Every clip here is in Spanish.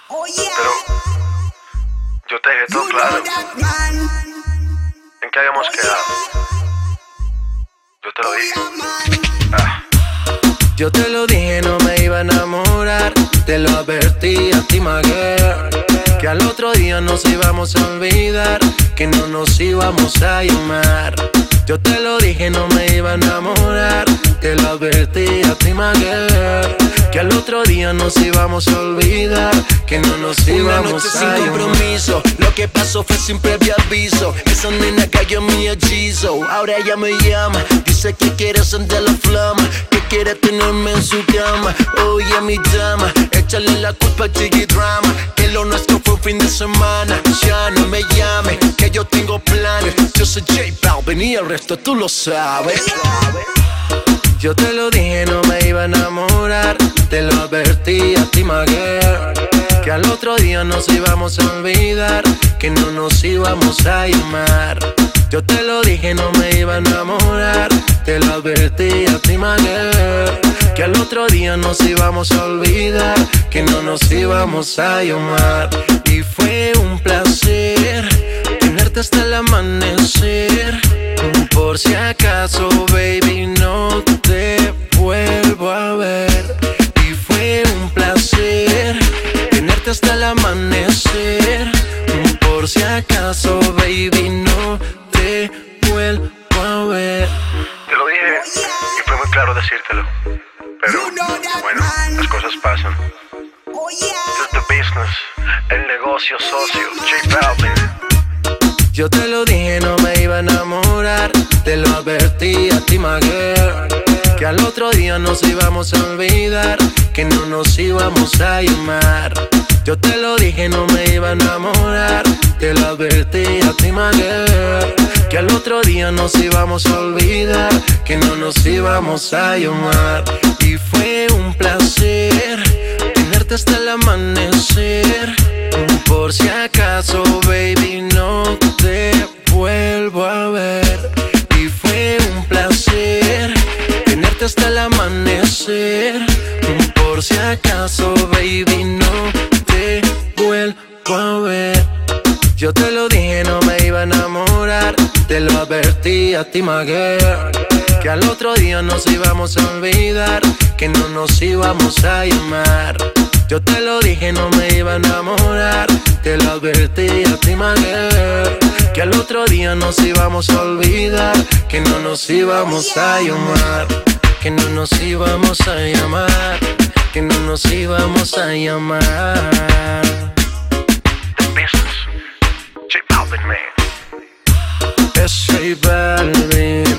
Pero yo te dejé todo claro. ¿En qué habíamos quedado? Yo te lo dije. Yo te lo dije, no me iba a enamorar. Te lo advertí a ti, my girl, que al otro día nos íbamos a olvidar, que no nos íbamos a llamar. Yo te lo dije, no me iba a enamorar. Te lo advertí a ti, my girl, que al otro día nos íbamos a olvidar, que no nos íbamos a llamar. Sin compromiso, lo que pasó fue sin previo aviso. Esa nena cayó en mi hechizo. Ahora ella me llama, dice que quiere sentir la flama, que quiere tenerme en su cama. Oye, mi dama, échale la culpa a Chiqui Drama, que lo nuestro fue un fin de semana. Ya no me llame, que yo tengo planes. Yo soy J Balvin y el resto tú lo sabes. Yo te lo dije, no me iba a enamorar. Te lo advertí a ti, my girl, que al otro día nos íbamos a olvidar, que no nos íbamos a llamar. Yo te lo dije, no me iba a enamorar. Te lo advertí a ti, my girl, que al otro día nos íbamos a olvidar, que no nos íbamos a llamar. Y fue un placer tenerte hasta el amanecer. Por si acaso, baby, no te vuelvo a ver. Y fue un placer tenerte hasta el amanecer. Por si acaso, baby, no te vuelvo a ver. Te lo dije y fue muy claro decírtelo. Pero bueno, las cosas pasan. This is the business, el negocio socio, J Balvin. Yo te lo dije, no me iba a enamorar. Te lo advertí a ti, my girl, que al otro día nos íbamos a olvidar, que no nos íbamos a llamar. Yo te lo dije, no me iba a enamorar. Te lo advertí a ti, my girl, que al otro día nos íbamos a olvidar, que no nos íbamos a llamar. Y fue un placer tenerte hasta el amanecer. Por si acaso, baby, no te vuelvo a ver. Y fue un placer tenerte hasta el amanecer. Por si acaso, baby, no te vuelvo a ver. Yo te lo dije, no me iba a enamorar. Te lo advertí a ti, my girl, que al otro día nos íbamos a olvidar, que no nos íbamos a llamar. Yo te lo dije, no me iba a enamorar. Te lo advertí a ti, my girl, que al otro día nos íbamos a olvidar, que no nos íbamos a llamar, que no nos íbamos a llamar, que no nos íbamos a llamar. The business, J Balvin, man. Es J Balvin,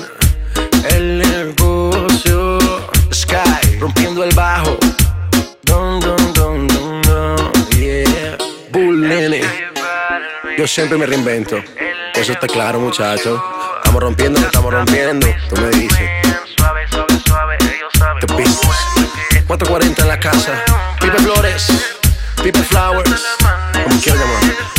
el negocio. Sky, rompiendo el bajo. Dun, dun, dun, dun, dun, yeah. Bull Nene. Yo siempre me reinvento. Eso está claro, muchachos. Estamos rompiendo, estamos rompiendo. Tú me dices. The business. 440 en la casa. Pipe Flores, Pipe Flowers, como quieras llamar.